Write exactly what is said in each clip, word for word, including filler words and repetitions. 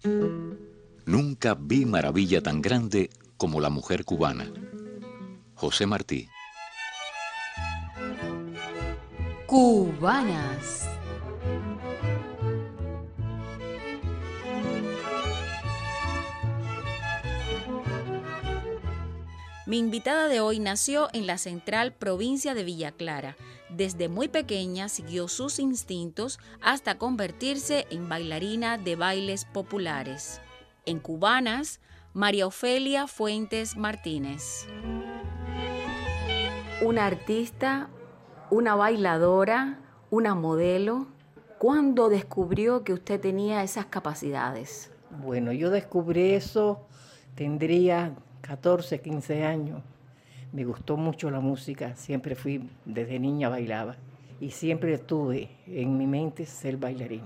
Nunca vi maravilla tan grande como la mujer cubana. José Martí. Cubanas. Mi invitada de hoy nació en la central provincia de Villa Clara. Desde muy pequeña siguió sus instintos hasta convertirse en bailarina de bailes populares. En Cubanas, María Ofelia Fuentes Martínez. Una artista, una bailadora, una modelo. ¿Cuándo descubrió que usted tenía esas capacidades? Bueno, yo descubrí eso, tendría catorce, quince años. Me gustó mucho la música, siempre fui, desde niña bailaba. Y siempre tuve en mi mente ser bailarina.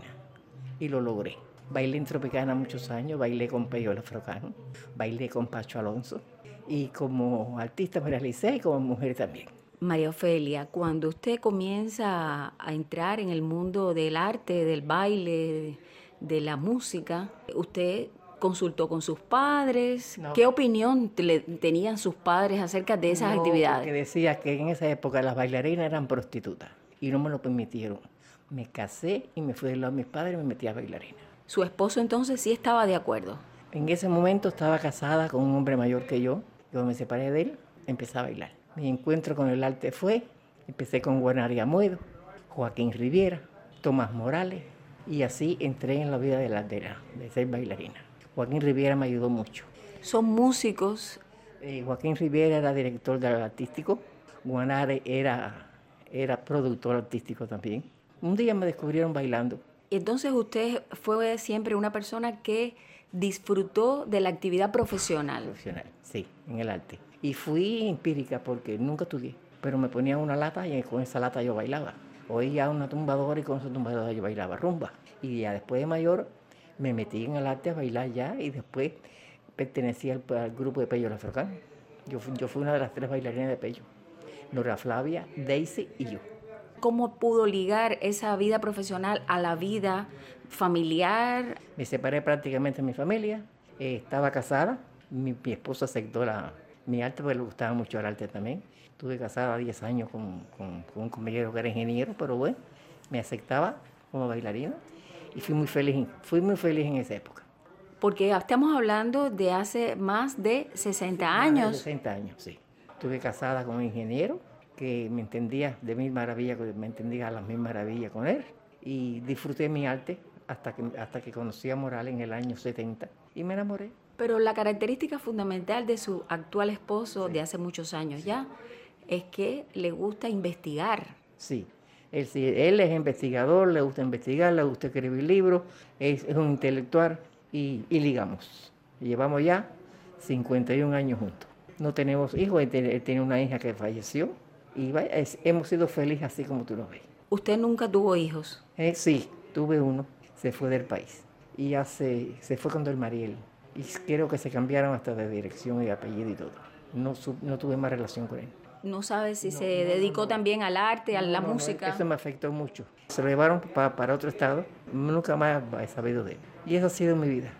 Y lo logré. Bailé en Tropicana muchos años, bailé con Peyo Lafrocán, bailé con Pacho Alonso. Y como artista me realicé y como mujer también. María Ofelia, cuando usted comienza a entrar en el mundo del arte, del baile, de la música, usted consultó con sus padres. No. ¿Qué opinión te, tenían sus padres acerca de esas no, actividades? Porque decía que en esa época las bailarinas eran prostitutas y no me lo permitieron. Me casé y me fui del lado de mis padres y me metí a bailarina. ¿Su esposo entonces sí estaba de acuerdo? En ese momento estaba casada con un hombre mayor que yo. Yo me separé de él, empecé a bailar. Mi encuentro con el arte fue, empecé con Guanaria Muedo, Joaquín Riviera, Tomás Morales, y así entré en la vida de la aldera, de ser bailarina. Joaquín Riviera me ayudó mucho. ¿Son músicos? Eh, Joaquín Riviera era director del artístico, Guanare era, era productor artístico también. Un día me descubrieron bailando. Entonces usted fue siempre una persona que disfrutó de la actividad profesional. Profesional, sí, en el arte. Y fui empírica porque nunca estudié, pero me ponían una lata y con esa lata yo bailaba. Oía una tumbadora y con esa tumbadora yo bailaba rumba. Y ya después de mayor me metí en el arte a bailar ya y después pertenecía al, al grupo de Peyo Lafrocán. Yo, yo fui una de las tres bailarinas de Peyo. Nora Flavia, Daisy y yo. ¿Cómo pudo ligar esa vida profesional a la vida familiar? Me separé prácticamente de mi familia, eh, estaba casada, mi, mi esposo aceptó la, mi arte porque le gustaba mucho el arte también. Estuve casada diez años con, con, con un compañero que era ingeniero, pero bueno, me aceptaba como bailarina y fui muy feliz, fui muy feliz en esa época. Porque estamos hablando de hace más de sesenta años. Más de sesenta años, sí. Estuve casada con un ingeniero que me entendía de mil maravillas, me entendía a las mil maravillas con él. Y disfruté mi arte hasta que, hasta que conocí a Morales en el año setenta y me enamoré. Pero la característica fundamental de su actual esposo, sí, de hace muchos años sí, ya, es que le gusta investigar. Sí, él, sí, él es investigador, le gusta investigar, le gusta escribir libros, es, es un intelectual y, y ligamos. Llevamos ya cincuenta y un años juntos. No tenemos hijos, él tiene, él tiene una hija que falleció y vaya, es, hemos sido felices así como tú lo ves. ¿Usted nunca tuvo hijos? Eh, sí, tuve uno, se fue del país y ya se, se fue con Don Mariel. Y creo que se cambiaron hasta de dirección y apellido y todo. No, no tuve más relación con él. ¿No sabe si no, se no, dedicó no, no. también al arte, a no, la no, música? No, eso me afectó mucho. Se lo llevaron pa, para otro estado, nunca más he sabido de él. Y eso ha sido mi vida.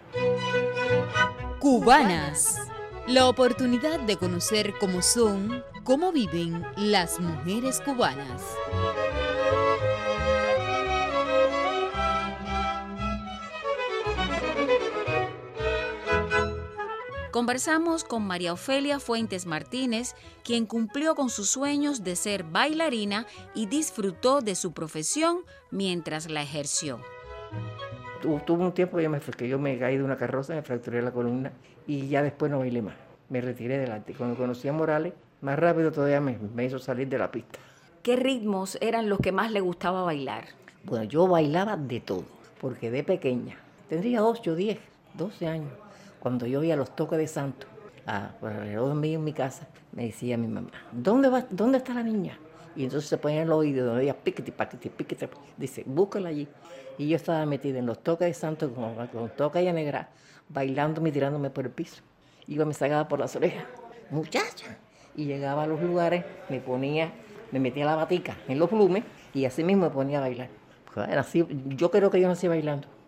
Cubanas, la oportunidad de conocer cómo son, cómo viven las mujeres cubanas. Conversamos con María Ofelia Fuentes Martínez, quien cumplió con sus sueños de ser bailarina y disfrutó de su profesión mientras la ejerció. Tuve un tiempo que, me, que yo me caí de una carroza, me fracturé la columna y ya después no bailé más. Me retiré del arte. Cuando conocí a Morales, más rápido todavía me, me hizo salir de la pista. ¿Qué ritmos eran los que más le gustaba bailar? Bueno, yo bailaba de todo, porque de pequeña, tendría ocho, diez, doce años. Cuando yo oía los toques de santo, ah, por alrededor mío en mi casa, me decía mi mamá, ¿dónde va, dónde está la niña? Y entonces se ponía en el oído, donde ella piquete, paquete, piquete, dice, búscala allí. Y yo estaba metida en los toques de santo, con, con toques de negra, bailándome y tirándome por el piso. Iba, me sacaba por las orejas, muchacha. Y llegaba a los lugares, me ponía, me metía la batica en los plumes y así mismo me ponía a bailar. Así, yo creo que yo nací bailando.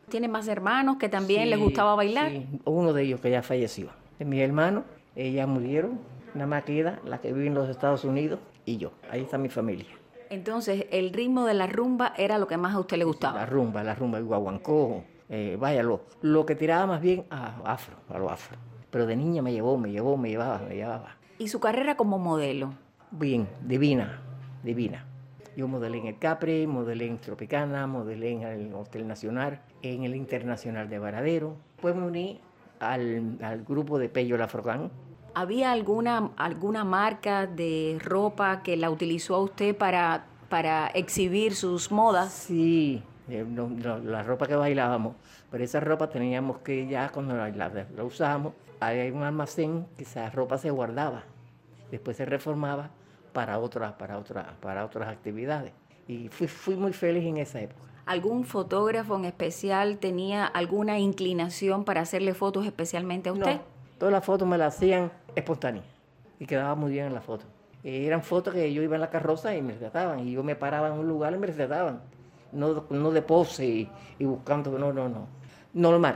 ¿Tiene más hermanos que también Sí, les gustaba bailar? Sí, uno de ellos que ya falleció. De mis hermanos, ellas murieron, nada más queda la que vive en los Estados Unidos y yo. Ahí está mi familia. Entonces, el ritmo de la rumba era lo que más a usted le La gustaba. rumba, la rumba, el guaguancó, eh, vaya, lo, lo que tiraba más bien a afro, a lo afro. Pero de niña me llevó, me llevó, me llevaba, me llevaba. ¿Y su carrera como modelo? Bien, divina, divina. Yo modelé en el Capri, modelé en Tropicana, modelé en el Hotel Nacional, en el Internacional de Varadero. Después me uní al, al grupo de Pello Lafrocán. ¿Había alguna, alguna marca de ropa que la utilizó a usted para, para exhibir sus modas? Sí, eh, no, no, la ropa que bailábamos, pero esa ropa teníamos que ya cuando la, la, la usábamos, hay un almacén que esa ropa se guardaba, después se reformaba para otras, para otras, para otras actividades. Y fui, fui muy feliz en esa época. ¿Algún fotógrafo en especial tenía alguna inclinación para hacerle fotos especialmente a usted? No, todas las fotos me las hacían espontáneas y quedaba muy bien en la foto. Eh, eran fotos que yo iba en la carroza y me retrataban, y yo me paraba en un lugar y me retrataban. No, no de pose y, y buscando, no, no, no. Normal.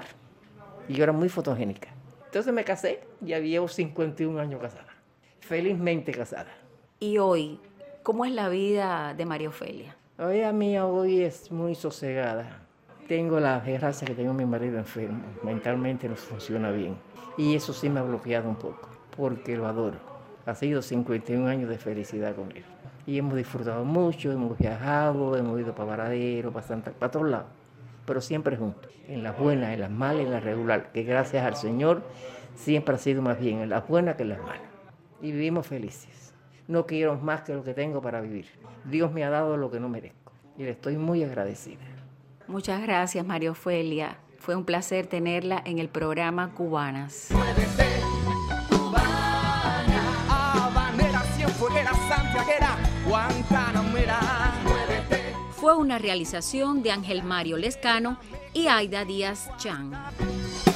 Y yo era muy fotogénica. Entonces me casé, ya llevo cincuenta y un años casada. Felizmente casada. Y hoy, ¿cómo es la vida de María Ofelia? La vida mía hoy es muy sosegada. Tengo la desgracia que tengo a mi marido enfermo. Mentalmente no funciona bien. Y eso sí me ha bloqueado un poco, porque lo adoro. Ha sido cincuenta y un años de felicidad con él. Y hemos disfrutado mucho, hemos viajado, hemos ido para Varadero, para Santa, para todos lados. Pero siempre juntos, en las buenas, en las malas y en las regulares. Que gracias al Señor siempre ha sido más bien en las buenas que en las malas. Y vivimos felices. No quiero más que lo que tengo para vivir. Dios me ha dado lo que no merezco. Y le estoy muy agradecida. Muchas gracias, María Ofelia. Fue un placer tenerla en el programa Cubanas. Muévete, cubana, habanera, cienfueguera, santiaguera, guantanamera. Muévete. Fue una realización de Ángel Mario Lescano y Aida Díaz Chan.